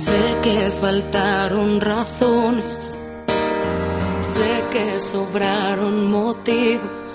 Sé que faltaron razones, sé que sobraron motivos.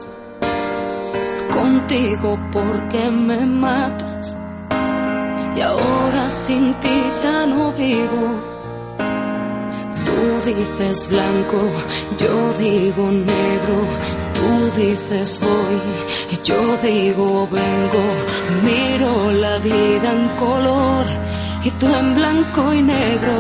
Contigo porque me matas y ahora sin ti ya no vivo. Tú dices blanco, yo digo negro. Tú dices voy y yo digo vengo. Miro la vida en color y tú en blanco y negro.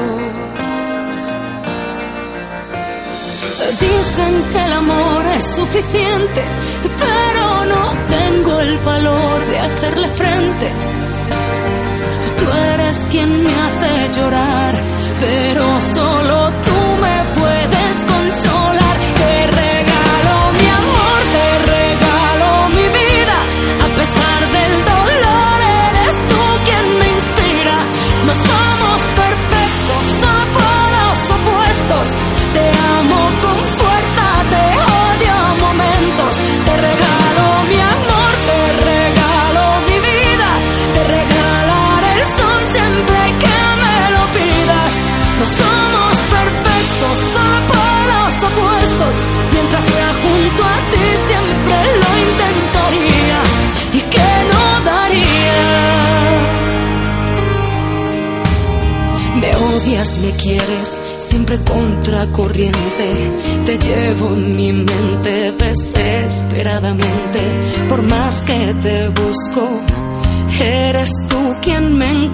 Dicen que el amor es suficiente, pero no tengo el valor de hacerle frente. Tú eres quien me hace llorar, pero solo tú me puedes consolar. Te regalo mi amor, te regalo mi vida. A pesar del dolor, eres tú quien me inspira. No somos perfectos, somos opuestos. Te amo con fuerza, te odio a momentos. Te regalo mi amor, te regalo mi vida. Te regalaré el sol siempre que me lo pidas. No somos perfectos, somos opuestos. Mientras sea junto a ti siempre lo intentaría. ¿Y qué no daría? Me odias, me quieres, siempre contracorriente. Te llevo en mi mente desesperadamente. Por más que te busco, eres tú quien me